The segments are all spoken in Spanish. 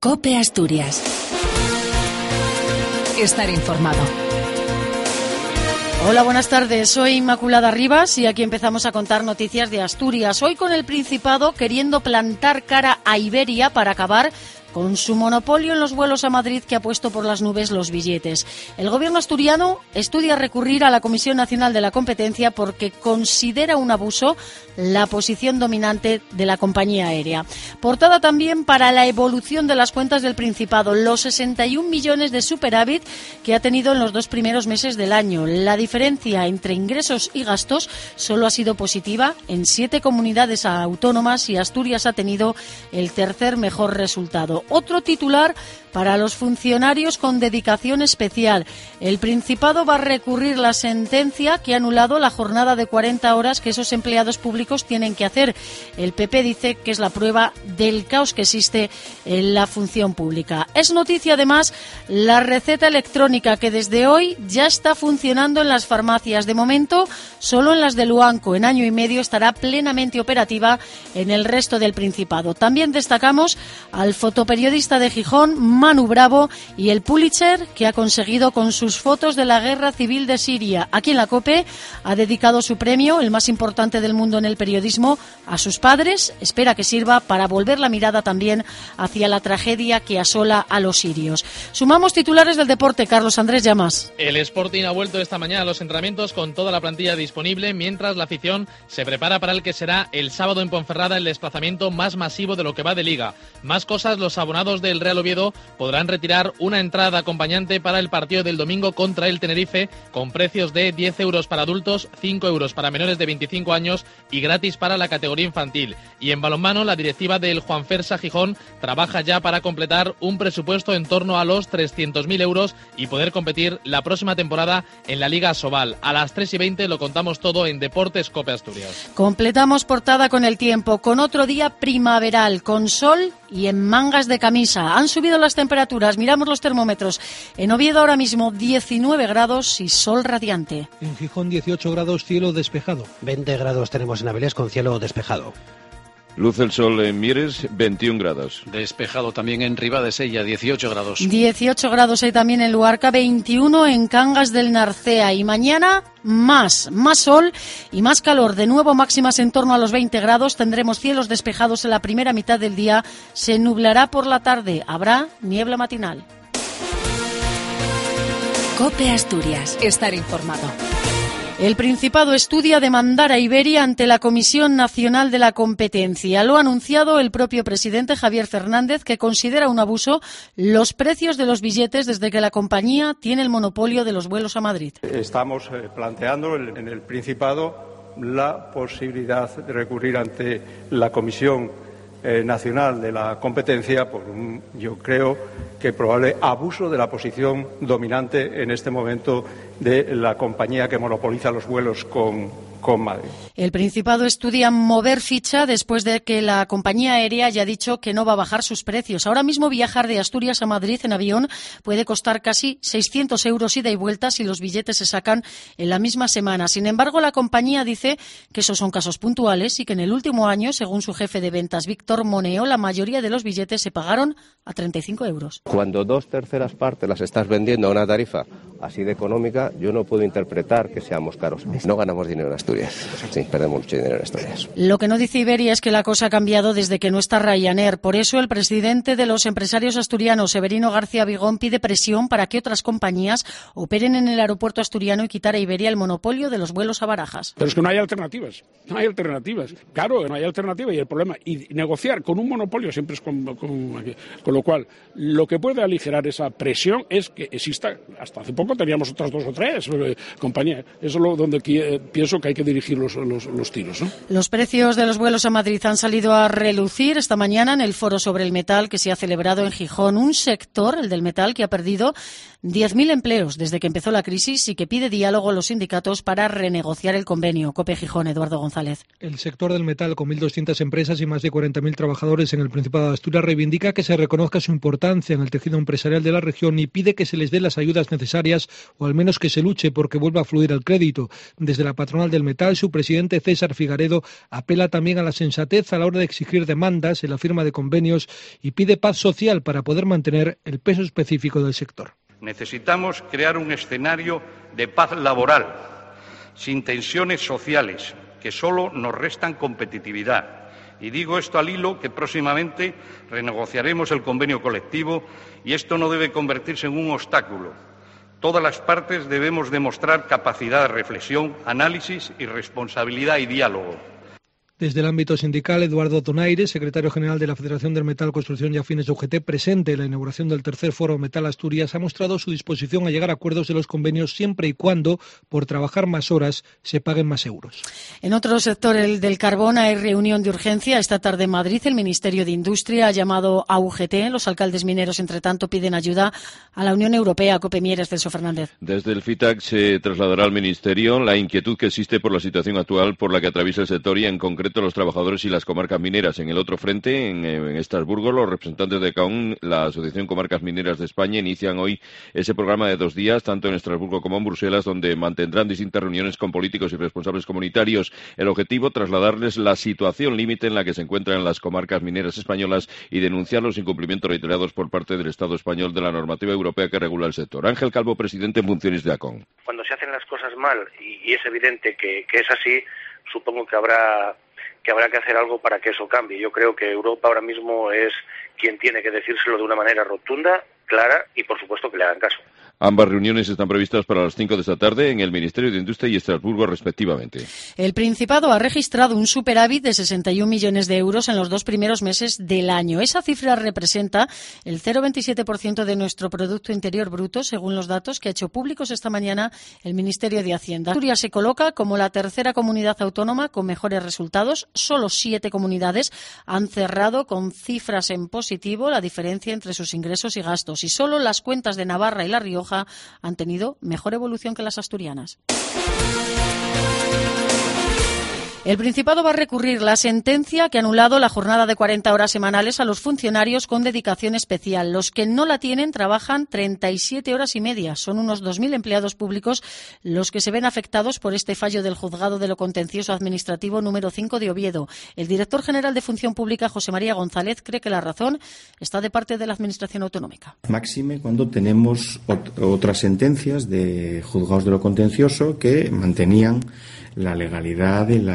COPE Asturias. Estar informado. Hola, buenas tardes. Soy Inmaculada Rivas y aquí empezamos a contar noticias de Asturias. Hoy con el Principado queriendo plantar cara a Iberia para acabar con su monopolio en los vuelos a Madrid que ha puesto por las nubes los billetes. El gobierno asturiano estudia recurrir a la Comisión Nacional de la Competencia porque considera un abuso la posición dominante de la compañía aérea. Portada también para la evolución de las cuentas del Principado, los 61 millones de superávit que ha tenido en los 2 primeros meses del año. La diferencia entre ingresos y gastos solo ha sido positiva en 7 comunidades autónomas y Asturias ha tenido el tercer mejor resultado. Otro titular para los funcionarios con dedicación especial. El Principado va a recurrir la sentencia que ha anulado la jornada de 40 horas que esos empleados públicos tienen que hacer. El PP dice que es la prueba del caos que existe en la función pública. Es noticia además la receta electrónica que desde hoy ya está funcionando en las farmacias. De momento, solo en las de Luanco. En año y medio estará plenamente operativa en el resto del Principado. También destacamos al fotoperiodista de Gijón, Manu Bravo, y el Pulitzer que ha conseguido con sus fotos de la guerra civil de Siria. Aquí en la COPE ha dedicado su premio, el más importante del mundo en el periodismo, a sus padres. Espera que sirva para volver la mirada también hacia la tragedia que asola a los sirios. Sumamos titulares del deporte. Carlos Andrés Llamas. El Sporting ha vuelto esta mañana a los entrenamientos con toda la plantilla disponible, mientras la afición se prepara para el que será el sábado en Ponferrada el desplazamiento más masivo de lo que va de Liga. Más cosas, los abonados del Real Oviedo podrán retirar una entrada acompañante para el partido del domingo contra el Tenerife con precios de 10 euros para adultos, 5 euros para menores de 25 años y gratis para la categoría infantil. Y en balonmano, la directiva del Juanfersa Gijón trabaja ya para completar un presupuesto en torno a los 300.000 euros y poder competir la próxima temporada en la Liga Asobal. A las 3:20 lo contamos todo en Deportes COPE Asturias. Completamos portada con el tiempo, con otro día primaveral, con sol y en mangas de camisa. Han subido las temperaturas, miramos los termómetros. En Oviedo ahora mismo 19 grados y sol radiante. En Gijón 18 grados, cielo despejado. 20 grados tenemos en Avilés con cielo despejado. Luce el sol en Mieres, 21 grados. Despejado también en Ribadesella, 18 grados. 18 grados hay también en Luarca, 21 en Cangas del Narcea. Y mañana más sol y más calor. De nuevo máximas en torno a los 20 grados. Tendremos cielos despejados en la primera mitad del día. Se nublará por la tarde. Habrá niebla matinal. COPE Asturias. Estar informado. El Principado estudia demandar a Iberia ante la Comisión Nacional de la Competencia. Lo ha anunciado el propio presidente Javier Fernández, que considera un abuso los precios de los billetes desde que la compañía tiene el monopolio de los vuelos a Madrid. Estamos planteando en el Principado la posibilidad de recurrir ante la Comisión Nacional de la Competencia por un, yo creo, que probable abuso de la posición dominante en este momento de la compañía que monopoliza los vuelos con Madrid. El Principado estudia mover ficha después de que la compañía aérea haya dicho que no va a bajar sus precios. Ahora mismo viajar de Asturias a Madrid en avión puede costar casi 600 euros ida y vuelta si los billetes se sacan en la misma semana. Sin embargo, la compañía dice que esos son casos puntuales y que en el último año, según su jefe de ventas, Víctor Moneo, la mayoría de los billetes se pagaron a 35 euros. Cuando 2/3 partes las estás vendiendo a una tarifa así de económica, yo no puedo interpretar que seamos caros. No ganamos dinero en Asturias. Sí, perdemos mucho dinero en Asturias. Lo que no dice Iberia es que la cosa ha cambiado desde que no está Ryanair. Por eso el presidente de los empresarios asturianos, Severino García Vigón, pide presión para que otras compañías operen en el aeropuerto asturiano y quitar a Iberia el monopolio de los vuelos a Barajas. Pero es que no hay alternativas. No hay alternativas. Claro, no hay alternativa y el problema. Y negociar con un monopolio siempre es con lo cual, lo que puede aligerar esa presión es que exista. Hasta hace poco teníamos otras 2 o 3 compañías. Eso es donde pienso que hay que dirigir los tiros, ¿no? Los precios de los vuelos a Madrid han salido a relucir esta mañana en el foro sobre el metal que se ha celebrado en Gijón. Un sector, el del metal, que ha perdido 10.000 empleos desde que empezó la crisis y que pide diálogo a los sindicatos para renegociar el convenio. COPE Gijón, Eduardo González. El sector del metal, con 1.200 empresas y más de 40.000 trabajadores en el Principado de Asturias, reivindica que se reconozca su importancia en el tejido empresarial de la región y pide que se les dé las ayudas necesarias Asturias, o al menos que se luche porque vuelva a fluir el crédito. Desde la patronal del metal, su presidente César Figaredo apela también a la sensatez a la hora de exigir demandas en la firma de convenios y pide paz social para poder mantener el peso específico del sector. Necesitamos crear un escenario de paz laboral, sin tensiones sociales, que solo nos restan competitividad. Y digo esto al hilo que próximamente renegociaremos el convenio colectivo y esto no debe convertirse en un obstáculo. Todas las partes debemos demostrar capacidad de reflexión, análisis y responsabilidad y diálogo. Desde el ámbito sindical, Eduardo Donaire, secretario general de la Federación del Metal, Construcción y Afines de UGT, presente en la inauguración del tercer Foro Metal Asturias, ha mostrado su disposición a llegar a acuerdos de los convenios siempre y cuando, por trabajar más horas, se paguen más euros. En otro sector, el del carbón, hay reunión de urgencia. Esta tarde en Madrid, el Ministerio de Industria ha llamado a UGT. Los alcaldes mineros, entre tanto, piden ayuda a la Unión Europea. Cope Mieres, Celso Fernández. Desde el FITAC se trasladará al Ministerio la inquietud que existe por la situación actual por la que atraviesa el sector y, en concreto, los trabajadores y las comarcas mineras. En el otro frente, en Estrasburgo, los representantes de CAUN, la Asociación Comarcas Mineras de España, inician hoy ese programa de 2 días, tanto en Estrasburgo como en Bruselas, donde mantendrán distintas reuniones con políticos y responsables comunitarios. El objetivo, trasladarles la situación límite en la que se encuentran las comarcas mineras españolas y denunciar los incumplimientos reiterados por parte del Estado español de la normativa europea que regula el sector. Ángel Calvo, presidente en funciones de ACON. Cuando se hacen las cosas mal, y es evidente que es así, supongo que habrá que hacer algo para que eso cambie. Yo creo que Europa ahora mismo es quien tiene que decírselo de una manera rotunda, clara y, por supuesto, que le hagan caso. Ambas reuniones están previstas para las 5 de esta tarde en el Ministerio de Industria y Estrasburgo, respectivamente. El Principado ha registrado un superávit de 61 millones de euros en los 2 primeros meses del año. Esa cifra representa el 0,27% de nuestro Producto Interior Bruto, según los datos que ha hecho públicos esta mañana el Ministerio de Hacienda. Asturias se coloca como la tercera comunidad autónoma con mejores resultados. Solo 7 comunidades han cerrado con cifras en positivo, la diferencia entre sus ingresos y gastos. Y solo las cuentas de Navarra y La Rioja han tenido mejor evolución que las asturianas. El Principado va a recurrir la sentencia que ha anulado la jornada de 40 horas semanales a los funcionarios con dedicación especial. Los que no la tienen trabajan 37 horas y media. Son unos 2.000 empleados públicos los que se ven afectados por este fallo del Juzgado de lo Contencioso Administrativo número 5 de Oviedo. El director general de Función Pública, José María González, cree que la razón está de parte de la Administración autonómica. Máxime cuando tenemos otras sentencias de juzgados de lo contencioso que mantenían la legalidad de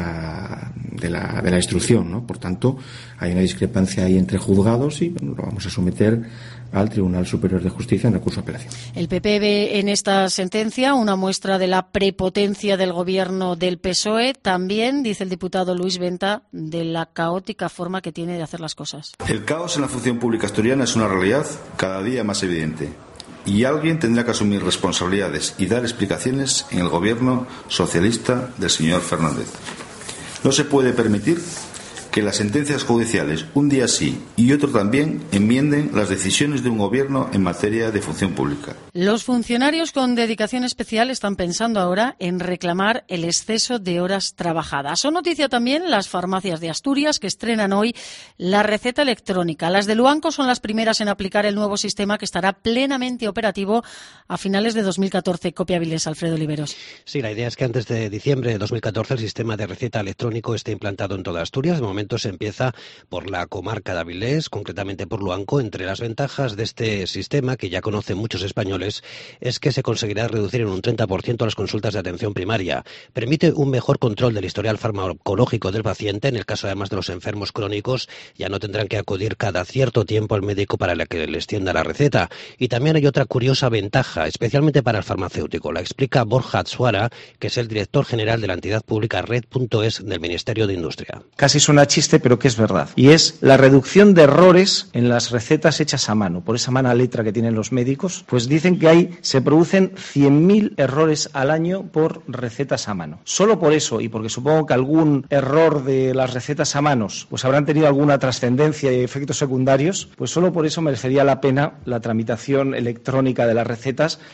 la instrucción, ¿no? Por tanto, hay una discrepancia ahí entre juzgados y lo vamos a someter al Tribunal Superior de Justicia en recurso de apelación. El PP ve en esta sentencia una muestra de la prepotencia del gobierno del PSOE, también, dice el diputado Luis Venta, de la caótica forma que tiene de hacer las cosas. El caos en la función pública asturiana es una realidad cada día más evidente. Y alguien tendrá que asumir responsabilidades y dar explicaciones en el gobierno socialista del señor Fernández. No se puede permitir que las sentencias judiciales, un día sí y otro también, enmienden las decisiones de un gobierno en materia de función pública. Los funcionarios con dedicación especial están pensando ahora en reclamar el exceso de horas trabajadas. Son noticia también las farmacias de Asturias, que estrenan hoy la receta electrónica. Las de Luanco son las primeras en aplicar el nuevo sistema, que estará plenamente operativo a finales de 2014. Copia Avilés, Alfredo Oliveros. Sí, la idea es que antes de diciembre de 2014 el sistema de receta electrónico esté implantado en toda Asturias. De momento se empieza por la comarca de Avilés, concretamente por Luanco. Entre las ventajas de este sistema, que ya conocen muchos españoles, es que se conseguirá reducir en un 30% las consultas de atención primaria. Permite un mejor control del historial farmacológico del paciente. En el caso, además, de los enfermos crónicos, ya no tendrán que acudir cada cierto tiempo al médico para que les tienda la receta. Y también hay otra curiosa ventaja, especialmente para el farmacéutico. La explica Borja Atsuara, que es el director general de la entidad pública Red.es del Ministerio de Industria. Casi suena chiste, pero que es verdad. Y es la reducción de errores en las recetas hechas a mano. Por esa mala letra que tienen los médicos, pues dicen que se producen 100.000 errores al año por recetas a mano. Solo por eso, y porque supongo que algún error de las recetas a manos pues habrán tenido alguna trascendencia y efectos secundarios, pues solo por eso merecería la pena la tramitación electrónica de las recetas.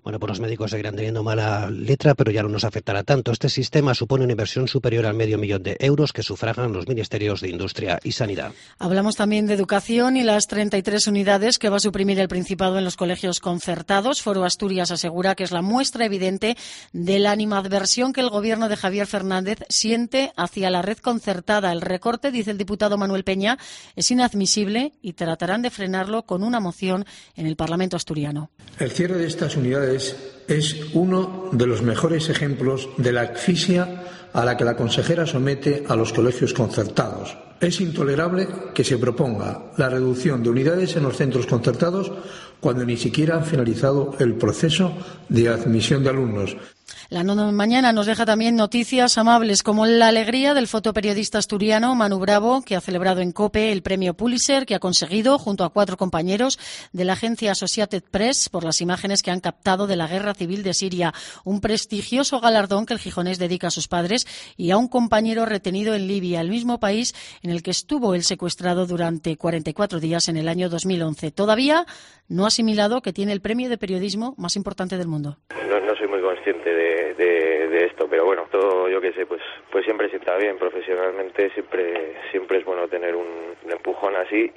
Bueno, pues los médicos seguirán teniendo mala letra, pero ya no nos afectará tanto. Este sistema supone una inversión superior al $500,000 de euros que sufragan los ministerios de Industria y Sanidad. Hablamos también de educación y las 33 unidades que va a suprimir el Principado en los colegios concertados. Foro Asturias asegura que es la muestra evidente de la animadversión que el gobierno de Javier Fernández siente hacia la red concertada. El recorte, dice el diputado Manuel Peña, es inadmisible y tratarán de frenarlo con una moción en el Parlamento asturiano. El cierre de estas unidades es uno de los mejores ejemplos de la asfixia a la que la consejera somete a los colegios concertados. Es intolerable que se proponga la reducción de unidades en los centros concertados cuando ni siquiera han finalizado el proceso de admisión de alumnos. La mañana nos deja también noticias amables como la alegría del fotoperiodista asturiano Manu Bravo, que ha celebrado en COPE el premio Pulitzer que ha conseguido junto a 4 compañeros de la agencia Associated Press por las imágenes que han captado de la guerra civil de Siria. Un prestigioso galardón que el gijonés dedica a sus padres y a un compañero retenido en Libia, el mismo país en el que estuvo él secuestrado durante 44 días en el año 2011. Todavía no ha asimilado que tiene el premio de periodismo más importante del mundo. No soy muy consciente de esto, pero bueno, todo, yo qué sé, pues siempre sienta bien profesionalmente, siempre es bueno tener un empujón así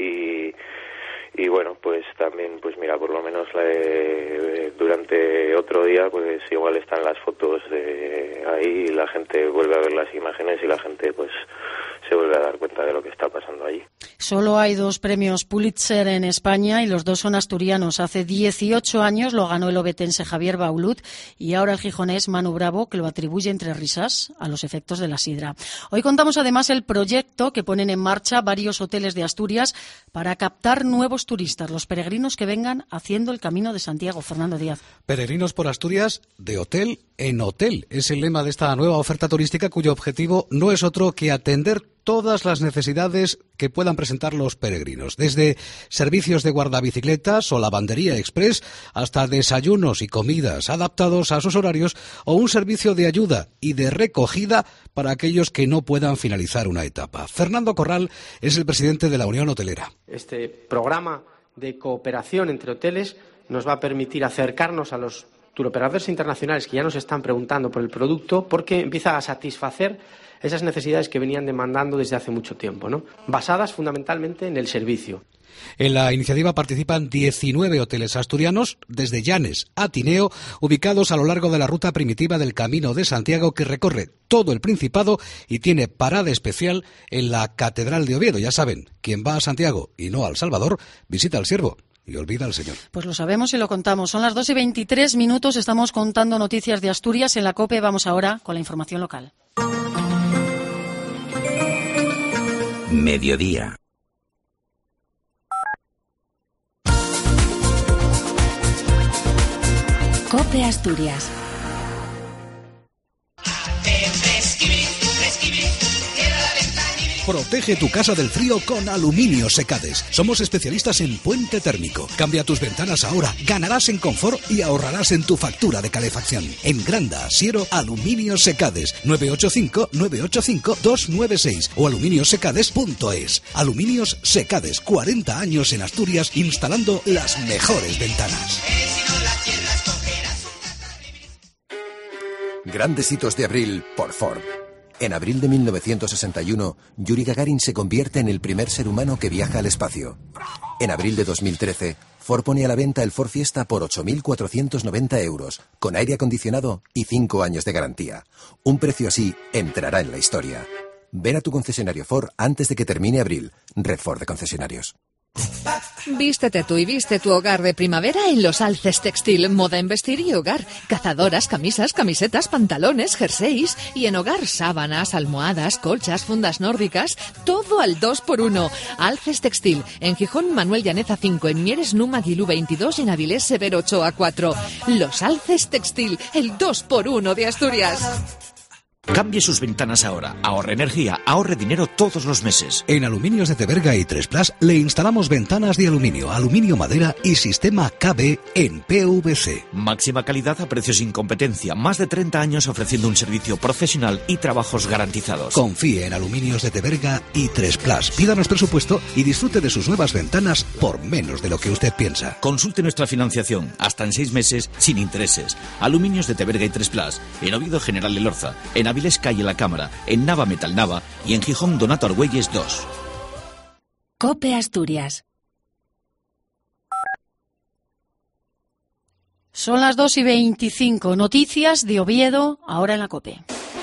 y bueno, pues también, pues mira, por lo menos durante otro día, pues igual están las fotos ahí y la gente vuelve a ver las imágenes y la gente pues se vuelve a dar cuenta de lo que está pasando allí. Solo hay 2 premios Pulitzer en España y los 2 son asturianos. Hace 18 años lo ganó el obetense Javier Baulut y ahora el gijonés Manu Bravo, que lo atribuye entre risas a los efectos de la sidra. Hoy contamos además el proyecto que ponen en marcha varios hoteles de Asturias para captar nuevos turistas, los peregrinos que vengan haciendo el Camino de Santiago. Fernando Díaz. Peregrinos por Asturias de hotel en hotel. Es el lema de esta nueva oferta turística cuyo objetivo no es otro que atender todas las necesidades que puedan presentar los peregrinos, desde servicios de guardabicicletas o lavandería express hasta desayunos y comidas adaptados a sus horarios o un servicio de ayuda y de recogida para aquellos que no puedan finalizar una etapa. Fernando Corral es el presidente de la Unión Hotelera. Este programa de cooperación entre hoteles nos va a permitir acercarnos a los turoperadores internacionales que ya nos están preguntando por el producto, porque empieza a satisfacer esas necesidades que venían demandando desde hace mucho tiempo, ¿no? Basadas fundamentalmente en el servicio. En la iniciativa participan 19 hoteles asturianos, desde Llanes a Tineo, ubicados a lo largo de la ruta primitiva del Camino de Santiago que recorre todo el Principado y tiene parada especial en la Catedral de Oviedo. Ya saben, quien va a Santiago y no a El Salvador, visita al Siervo y olvida al Señor. Pues lo sabemos y lo contamos. Son las 2:23. Estamos contando noticias de Asturias en la COPE. Vamos ahora con la información local. Mediodía. COPE Asturias. Protege tu casa del frío con Aluminio Secades. Somos especialistas en puente térmico. Cambia tus ventanas ahora. Ganarás en confort y ahorrarás en tu factura de calefacción. En Granda, Siero, Aluminio Secades. 985-985-296 o aluminiosecades.es. Aluminios Secades. 40 años en Asturias instalando las mejores ventanas. Grandes hitos de abril por Ford. En abril de 1961, Yuri Gagarin se convierte en el primer ser humano que viaja al espacio. En abril de 2013, Ford pone a la venta el Ford Fiesta por 8.490 euros, con aire acondicionado y 5 años de garantía. Un precio así entrará en la historia. Ven a tu concesionario Ford antes de que termine abril. Red Ford de concesionarios. Vístete tú y viste tu hogar de primavera en Los Alces Textil, moda en vestir y hogar. Cazadoras, camisas, camisetas, pantalones, jerseys y en hogar sábanas, almohadas, colchas, fundas nórdicas, todo al 2x1. Alces Textil, en Gijón Manuel Llaneza 5, en Mieres Numa Guilú 22 y en Avilés Severo 8A4. Los Alces Textil, el 2x1 de Asturias. Cambie sus ventanas ahora. Ahorre energía, ahorre dinero todos los meses. En Aluminios de Teberga y 3Plus le instalamos ventanas de aluminio, aluminio madera y sistema KB en PVC. Máxima calidad a precios sin competencia. Más de 30 años ofreciendo un servicio profesional y trabajos garantizados. Confíe en Aluminios de Teberga y 3Plus. Pídanos presupuesto y disfrute de sus nuevas ventanas por menos de lo que usted piensa. Consulte nuestra financiación, hasta en 6 meses, sin intereses. Aluminios de Teberga y 3Plus. En Oviedo, General Elorza. En Avilés, calle La Cámara. En Nava, Metal Nava. Y en Gijón, Donato Argüelles 2. COPE Asturias. Son las 2:25. Noticias de Oviedo, ahora en la COPE.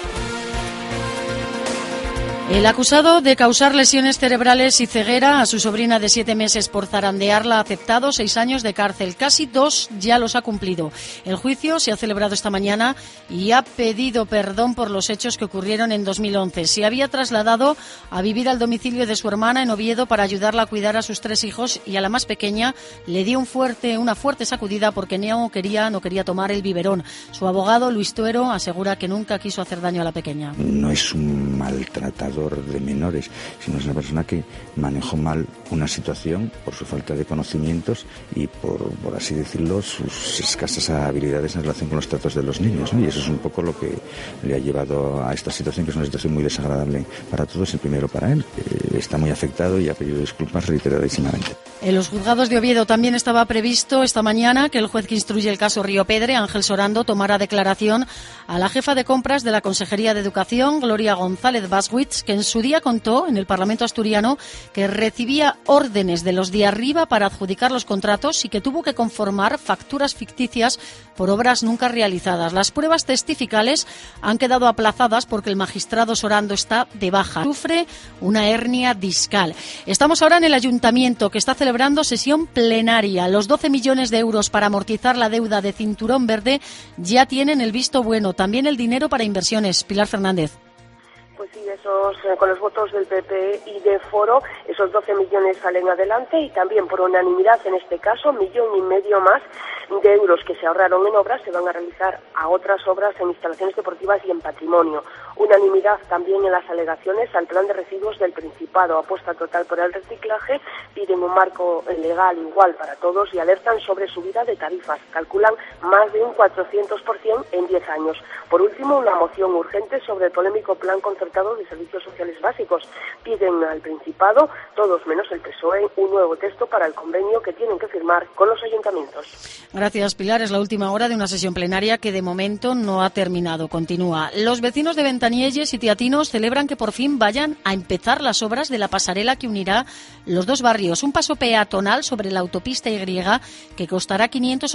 El acusado de causar lesiones cerebrales y ceguera a su sobrina de 7 meses por zarandearla ha aceptado 6 años de cárcel. Casi 2 ya los ha cumplido. El juicio se ha celebrado esta mañana y ha pedido perdón por los hechos que ocurrieron en 2011. Se había trasladado a vivir al domicilio de su hermana en Oviedo para ayudarla a cuidar a sus 3 hijos y a la más pequeña le dio una fuerte sacudida porque no quería tomar el biberón. Su abogado, Luis Tuero, asegura que nunca quiso hacer daño a la pequeña. No es un maltratador de menores, sino es una persona que manejó mal una situación por su falta de conocimientos y por así decirlo, sus escasas habilidades en relación con los tratos de los niños, ¿no? Y eso es un poco lo que le ha llevado a esta situación, que es una situación muy desagradable para todos, el primero para él, que está muy afectado y ha pedido disculpas reiteradísimamente. En los juzgados de Oviedo también estaba previsto esta mañana que el juez que instruye el caso Río Pedre, Ángel Sorando, tomara declaración a la jefa de compras de la Consejería de Educación, Gloria González Baswitz, que en su día contó en el Parlamento asturiano que recibía órdenes de los de arriba para adjudicar los contratos y que tuvo que conformar facturas ficticias por obras nunca realizadas. Las pruebas testificales han quedado aplazadas porque el magistrado Sorando está de baja. Sufre una hernia discal. Estamos ahora en el Ayuntamiento, que está celebrando sesión plenaria. Los 12 millones de euros para amortizar la deuda de Cinturón Verde ya tienen el visto bueno. También el dinero para inversiones. Pilar Fernández. Pues sí, con los votos del PP y de Foro, esos 12 millones salen adelante y también por unanimidad, en este caso, 1,5 millones más de euros que se ahorraron en obras se van a realizar a otras obras en instalaciones deportivas y en patrimonio. Unanimidad también en las alegaciones al plan de residuos del Principado. Apuesta total por el reciclaje, piden un marco legal igual para todos y alertan sobre subida de tarifas. Calculan más de un 400% en 10 años. Por último, una moción urgente sobre el polémico plan concertado de servicios sociales básicos. Piden al Principado, todos menos el PSOE, un nuevo texto para el convenio que tienen que firmar con los ayuntamientos. Gracias, Pilar. Es la última hora de una sesión plenaria que de momento no ha terminado. Continúa. Los vecinos de Ventanielles y Teatinos celebran que por fin vayan a empezar las obras de la pasarela que unirá los dos barrios. Un paso peatonal sobre la autopista Y que costará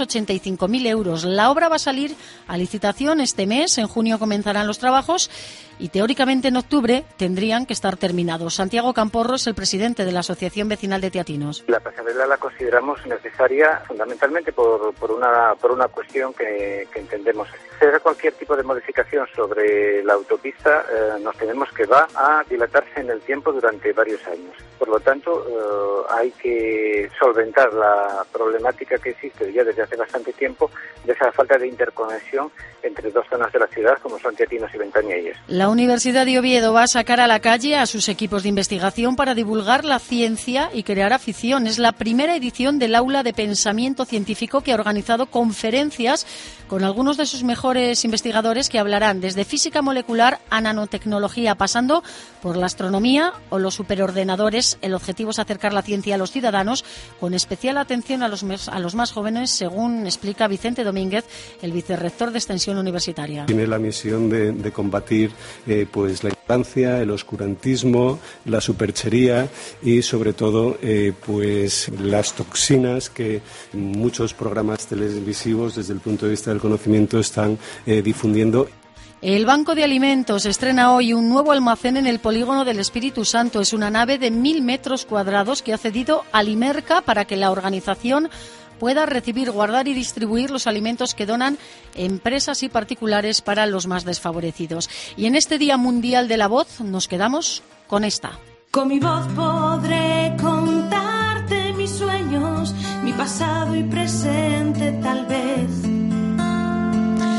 585.000 euros. La obra va a salir a licitación este mes. En junio comenzarán los trabajos y teóricamente en octubre tendrían que estar terminados. Santiago Camporro es el presidente de la Asociación Vecinal de Teatinos. La pasarela la consideramos necesaria fundamentalmente por una cuestión que entendemos. Hacer cualquier tipo de modificación sobre la autopista nos tememos que va a dilatarse en el tiempo durante varios años. Por lo tanto, hay que solventar la problemática que existe ya desde hace bastante tiempo de esa falta de interconexión entre dos zonas de la ciudad como son Teatinos y Ventanielles. La Universidad de Oviedo va a sacar a la calle a sus equipos de investigación para divulgar la ciencia y crear afición. Es la primera edición del Aula de Pensamiento Científico, que ha organizado conferencias con algunos de sus mejores investigadores que hablarán desde física molecular a nanotecnología, pasando por la astronomía o los superordenadores. El objetivo es acercar la ciencia a los ciudadanos, con especial atención a los más jóvenes, según explica Vicente Domínguez, el vicerrector de Extensión Universitaria. Tiene la misión de combatir pues la ignorancia, el oscurantismo, la superchería y sobre todo pues las toxinas que muchos programas televisivos desde el punto de vista del conocimiento están difundiendo. El Banco de Alimentos estrena hoy un nuevo almacén en el polígono del Espíritu Santo. Es una nave de 1.000 metros cuadrados que ha cedido a Limerca para que la organización pueda recibir, guardar y distribuir los alimentos que donan empresas y particulares para los más desfavorecidos. Y en este Día Mundial de la Voz nos quedamos con esta. Con mi voz podré contarte mis sueños, mi pasado y presente tal vez.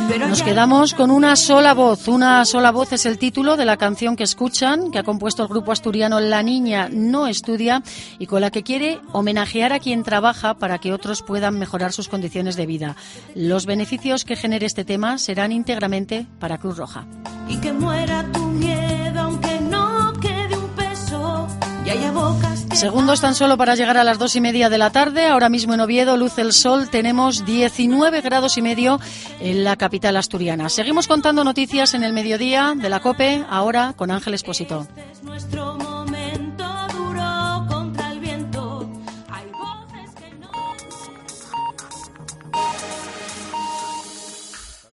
Nos quedamos con Una sola voz. Una sola voz es el título de la canción que escuchan, que ha compuesto el grupo asturiano La Niña No Estudia, y con la que quiere homenajear a quien trabaja para que otros puedan mejorar sus condiciones de vida. Los beneficios que genere este tema serán íntegramente para Cruz Roja. Y que muera tu miedo, aunque no quede un peso, y haya bocas que... Segundos tan solo para llegar a las 2:30 de la tarde. Ahora mismo en Oviedo luce el sol, tenemos 19 grados y medio en la capital asturiana. Seguimos contando noticias en el mediodía de la COPE, ahora con Ángel Expósito. Nuestro